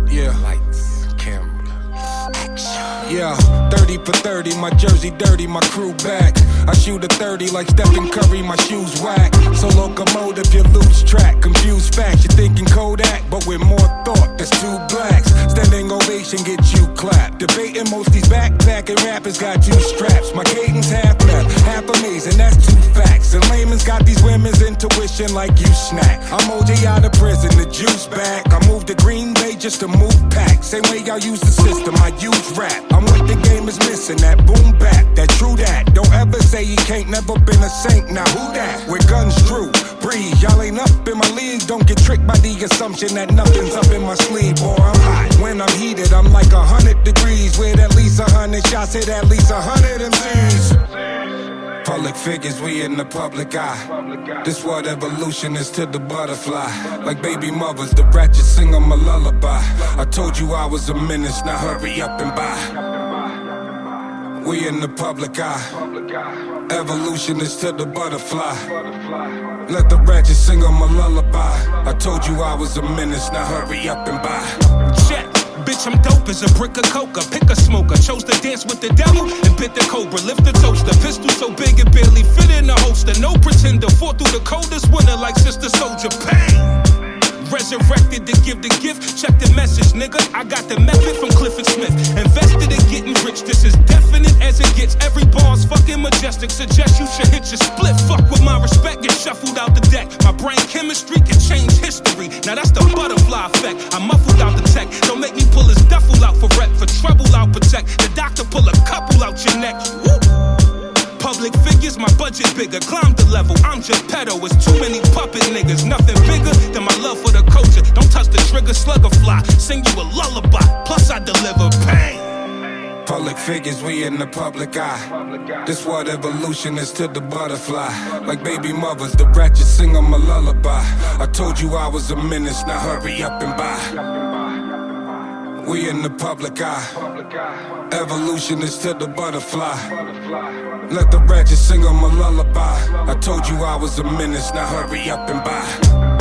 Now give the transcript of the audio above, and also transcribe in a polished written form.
Yeah. Lights, camera, Yeah, 30 for 30, my jersey dirty, my crew back. I shoot a 30 like Stephen Curry, my shoes whack. So locomotive, you lose track, confused facts. You're thinking Kodak, but with more thought, that's two blacks. Standing ovation, get you clapped. Debating most these backpacking rappers got two straps. My cadence half left, half amazing, that's two facts. And layman's got these women's intuition like you snack. I'm OJ out of prison, the juice back. I moved to Green Bay just to move packs. Same way y'all use the system, I use rap. I'm what the game is missing, that boom bap, that true that. Don't ever say he can't, never been a saint, now who that? With guns drew, breathe, y'all ain't up in my league. Don't get tricked by the assumption that nothing's up in my sleeve. Boy, I'm hot, when I'm heated, I'm like 100 degrees. With at least 100 shots, hit at least 100 MCs. Public figures, we in the public eye. This what evolution is to the butterfly. Like baby mothers, the ratchet sing 'em a lullaby. I told you I was a menace, now hurry up and buy. We in the public eye. Evolution is to the butterfly. Let the ratchet sing 'em a lullaby. I told you I was a menace, now hurry up and buy. Check. Bitch, I'm dope as a brick of coca. Pick a smoker, chose to dance with the devil and bit the cobra. Lift the toaster, pistol so big it barely fit in the holster. No pretender, fought through the coldest winter like Sister Soldier. Pain. Resurrected to give the gift. Check the message, nigga. I got the method from Clifford Smith. Invested in getting rich. This is definite as it gets. Every bar's fucking majestic. Suggest you should hit your split. Fuck with my respect, get shuffled out the deck. My brain chemistry can change history. Now that's the butterfly effect. I muffled out the tech. Don't make me pull his duffel out for rep. For trouble, I'll protect. The doctor pull a couple out your neck. Woo! Public figures, my budget bigger. Climb the level, I'm just pedo. It's too many puppet niggas. Nothing bigger than my love for the culture. Don't touch the trigger, slugger fly. Sing you a lullaby, plus I deliver pain. Public figures, we in the public eye. This what evolution is to the butterfly. Like baby mothers, the ratchet sing 'em a lullaby. I told you I was a menace, now hurry up and buy. We in the public eye. Evolution is to the butterfly. Let the ratchet sing 'em a lullaby. I told you I was a menace, now hurry up and buy.